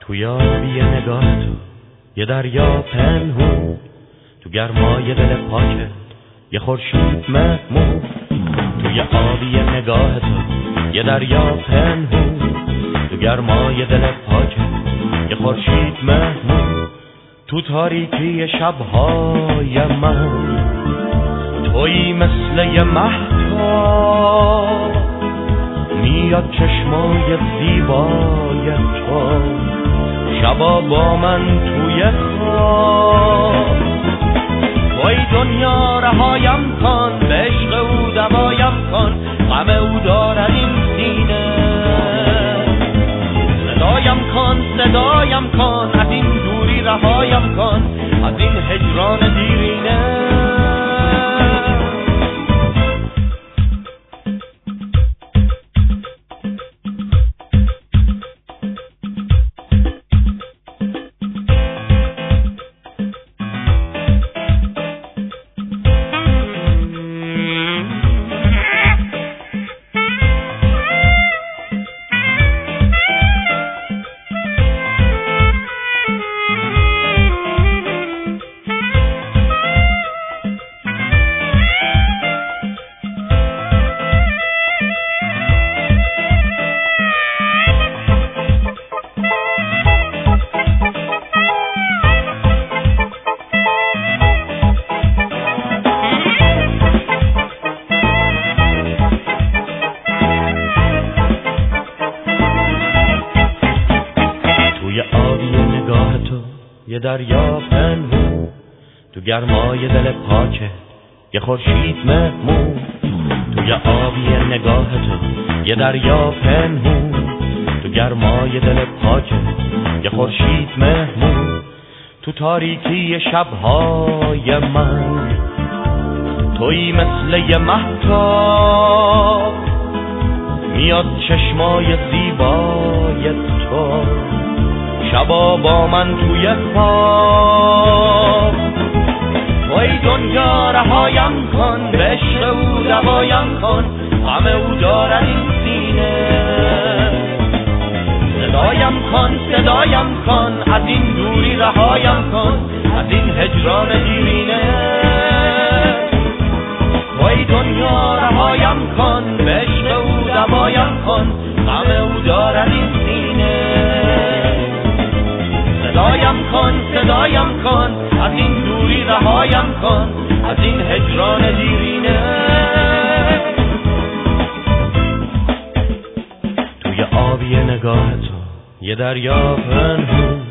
توی آبی نگاه تو یه دریا پنهون، تو گرمای دل پاکه یه خورشید مهمون. توی آبی نگاه تو یه دریا پنهون، تو گرمای دل پاکه یه خورشید مهمون. تو تاریکی شبهای من تویی مثل یه مهتاب، میاد چشمای زیبای تو شبا با من توی خواب. وای دنیا رهایم کن، به عشق او دوایم کن، غم او دارد این سینه. صدایم کن از این دوری رهایم کن، از این هجران دیرینه. یه دریا پنهون، تو گرمای دل پاکه یه خورشید مهمون. توی آبی نگاه تو یه دریا پنهون، تو گرمای دل پاکه یه خورشید مهمون. تو تاریکی شبهای من تویی مثل یه مهتاب، میاد چشمای زیبای تو شبا با من توی خواب. وای دنیا رهایم کن، به عشق او دوایم کن، غم او دارد این سینه. صدایم کن از این دوری رهایم کن، از این هجران دیرینه. وای دنیا رهایم کن، به عشق او دوایم کن، غم او دارد این سینه. صدایم کن از این دوری رهایم کن، از این هجران دیرینه. توی آبی نگاه تو یه دریا پنهون،